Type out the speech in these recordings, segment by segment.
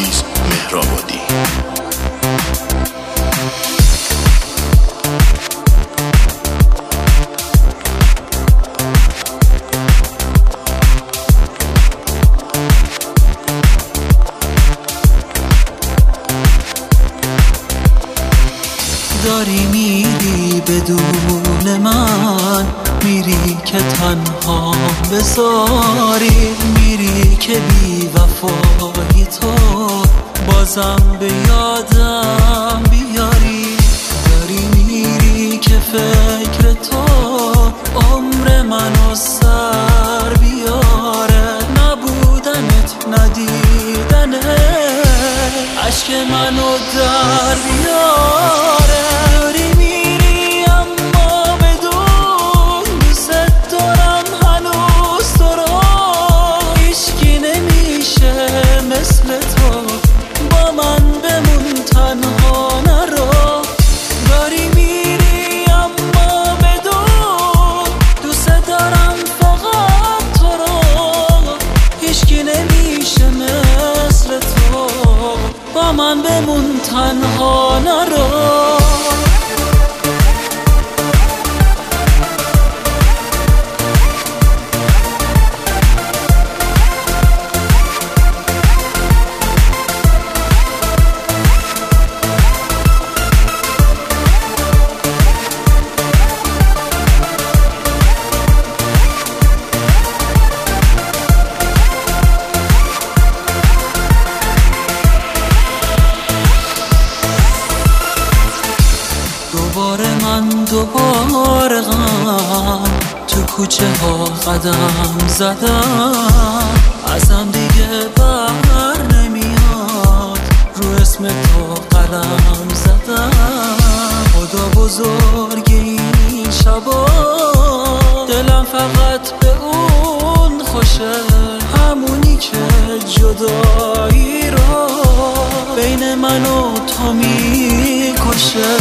عزیز مهرآبادی. داری میری بدون من، میری که تنها بذاری، میری که بی وفایی تو بازم به یادم بیاری. داری میری که فکر تو عمر منو سر بیاره، نبودنت ندیدنت عشق منو در بیاره. داری میری اما بدون دوست دارم هنوز تو رو، هیچکی نمیشه مثل تو، با من بمون تنها نرو. داری میری اما بدون دوست دارم فقط تو رو، هیچکی نمیشه مثل تو، با من بمون تنها نرو. دوباره غم تو کوچه ها قدم زدم، ازم دیگه بر نمیاد رو اسم تو قلم زدم. خدا بزرگ این شبا دلم فقط به اون خوشه، همونی که جدایی رو بین من و تو میکشه.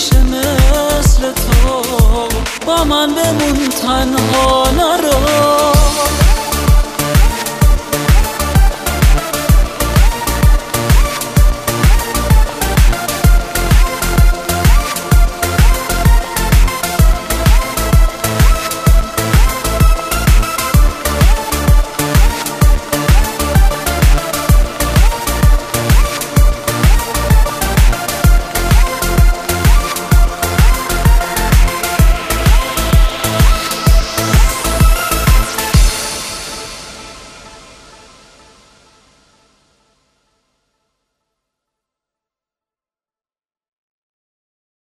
با من بمون تنها نرو.